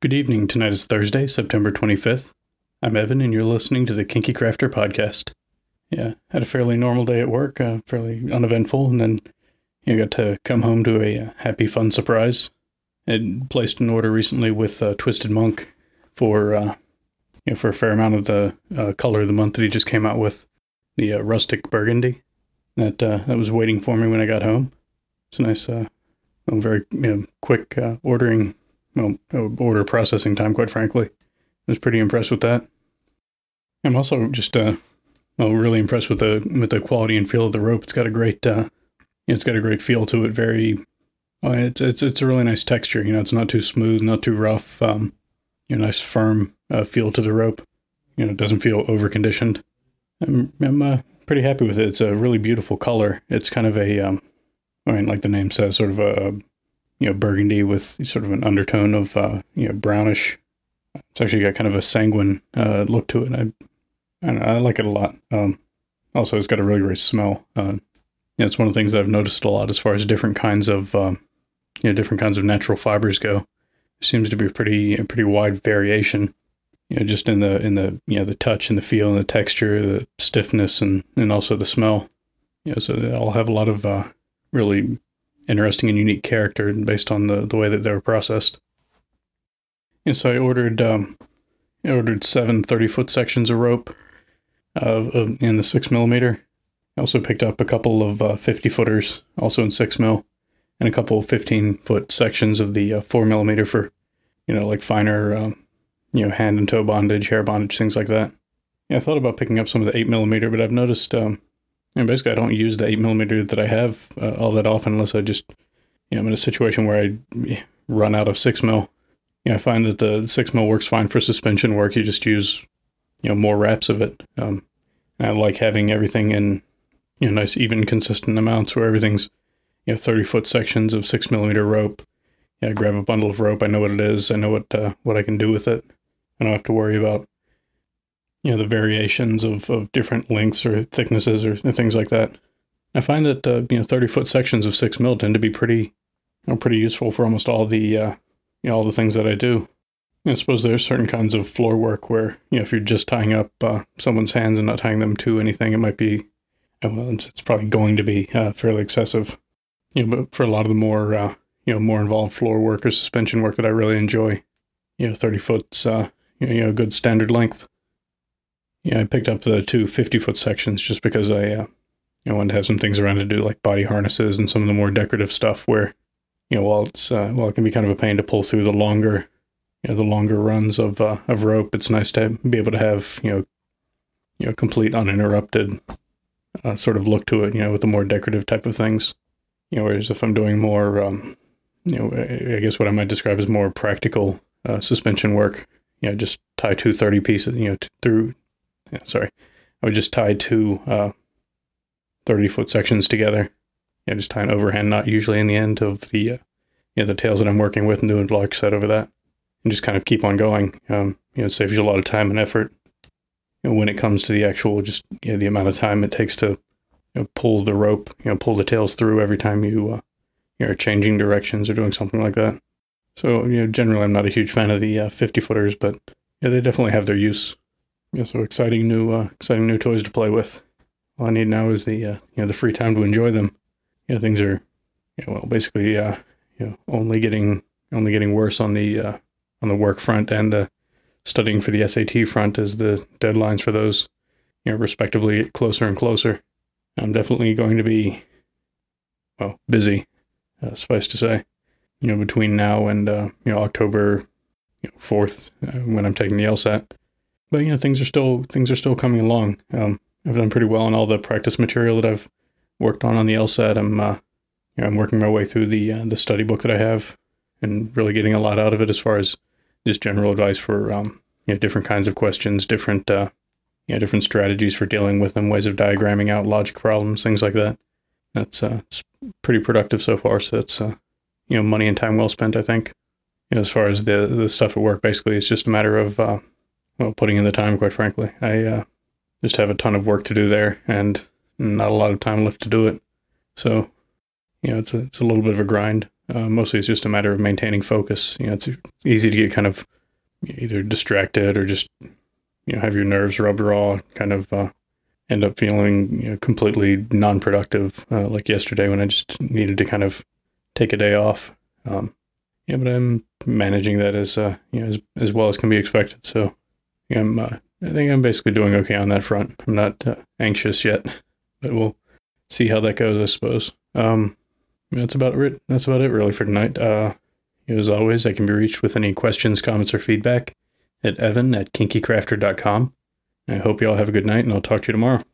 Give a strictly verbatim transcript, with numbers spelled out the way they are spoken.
Good evening. Tonight is Thursday, September twenty-fifth. I'm Evan, and you're listening to the Kinky Crafter podcast. Yeah, had a fairly normal day at work, uh, fairly uneventful, and then you know, got to come home to a uh, happy, fun surprise. I'd placed an order recently with uh, Twisted Monk for uh, you know, for a fair amount of the uh, color of the month that he just came out with, the uh, Rustic Burgundy. That uh, that was waiting for me when I got home. It's a nice, uh, very you know, quick uh, ordering. Well, order processing time, quite frankly. I was pretty impressed with that. I'm also just, uh, well, really impressed with the with the quality and feel of the rope. It's got a great, uh, it's got a great feel to it. Very, well, it's it's it's a really nice texture. You know, it's not too smooth, not too rough. Um, you know, nice firm uh, feel to the rope. You know, it doesn't feel over conditioned. I'm I'm uh, pretty happy with it. It's a really beautiful color. It's kind of a, um, I mean, like the name says, sort of a you know, burgundy with sort of an undertone of, uh, you know, brownish. It's actually got kind of a sanguine uh, look to it. I, I, don't know, I like it a lot. Um, also, it's got a really great smell. Uh, yeah, it's one of the things that I've noticed a lot as far as different kinds of, um, you know, different kinds of natural fibers go. There seems to be a pretty, a pretty wide variation, you know, just in the, in the, you know, the touch and the feel and the texture, the stiffness, and, and also the smell. You know, so they all have a lot of uh, really interesting and unique character based on the, the way that they were processed. And so I ordered um, I ordered seven thirty-foot sections of rope uh, in the six millimeter. I also picked up a couple of uh, fifty-footers, also in six mil, and a couple of fifteen-foot sections of the uh, four millimeter for, you know, like finer, um, you know, hand and toe bondage, hair bondage, things like that. Yeah, I thought about picking up some of the eight millimeter, but I've noticed... Um, And basically, I don't use the eight millimeter that I have uh, all that often unless I just, you know, I'm in a situation where I run out of six mil. You know, I find that the six mil works fine for suspension work. You just use, you know, more wraps of it. Um, and I like having everything in, you know, nice, even, consistent amounts where everything's, you know, thirty foot sections of six millimeter rope. Yeah, I grab a bundle of rope. I know what it is. I know what uh, what I can do with it. I don't have to worry about, you know, the variations of, of different lengths or thicknesses or things like that. I find that, uh, you know, thirty-foot sections of six mil tend to be pretty, you know, pretty useful for almost all the, uh, you know, all the things that I do. I suppose there's certain kinds of floor work where, you know, if you're just tying up uh, someone's hands and not tying them to anything, it might be, well, it's, it's probably going to be uh, fairly excessive. You know, but for a lot of the more, uh, you know, more involved floor work or suspension work that I really enjoy, you know, thirty foot's, uh, you know, a good standard length. Yeah, I picked up the two fifty-foot sections just because I, uh, you know, wanted to have some things around to do, like body harnesses and some of the more decorative stuff where, you know, while it's, uh, while it can be kind of a pain to pull through the longer, you know, the longer runs of, uh, of rope, it's nice to be able to have, you know, you know, complete uninterrupted uh, sort of look to it, you know, with the more decorative type of things. You know, whereas if I'm doing more, um, you know, I guess what I might describe as more practical uh, suspension work, you know, just tie two thirty pieces, you know, t- through, Yeah, sorry, I would just tie two uh, thirty-foot sections together. Yeah, just tie an overhand knot usually in the end of the, uh, you know, the tails that I'm working with and doing a block set over that. And just kind of keep on going. Um, you know, it saves you a lot of time and effort. You know, when it comes to the actual, just, you know, the amount of time it takes to, you know, pull the rope, you know, pull the tails through every time you, uh, you're changing directions or doing something like that. So, you know, generally I'm not a huge fan of the uh, fifty-footers, but yeah, they definitely have their use. Yeah, so exciting new, uh, exciting new toys to play with. All I need now is the, uh, you know, the free time to enjoy them. You know, things are, you know, well, basically, uh, you know, only getting, only getting worse on the, uh, on the work front and the studying for the S A T front as the deadlines for those, you know, respectively get closer and closer. I'm definitely going to be, well, busy, uh, suffice to say, you know, between now and, uh, you know, October, you know, fourth, uh, when I'm taking the LSAT. But, you know, things are still, things are still coming along. Um, I've done pretty well on all the practice material that I've worked on on the LSAT. I'm, uh, you know, I'm working my way through the, uh, the study book that I have and really getting a lot out of it as far as just general advice for, um, you know, different kinds of questions, different, uh, you know, different strategies for dealing with them, ways of diagramming out logic problems, things like that. That's, uh, it's pretty productive so far. So that's, uh, you know, money and time well spent, I think. You know, as far as the, the stuff at work, basically, it's just a matter of, uh, well, putting in the time, quite frankly. I uh, just have a ton of work to do there and not a lot of time left to do it. So, you know, it's a, it's a little bit of a grind. Uh, mostly it's just a matter of maintaining focus. You know, it's easy to get kind of either distracted or just, you know, have your nerves rubbed raw, kind of uh, end up feeling, you know, completely non-productive, uh, like yesterday when I just needed to kind of take a day off. Um, yeah, but I'm managing that as, uh, you know, as, as well as can be expected. So yeah, I'm, uh, I think I'm basically doing okay on that front. I'm not uh, anxious yet, but we'll see how that goes, I suppose. Um, that's about it. That's about it really for tonight. Uh, as always, I can be reached with any questions, comments, or feedback at evan at kinky crafter dot com. I hope you all have a good night, and I'll talk to you tomorrow.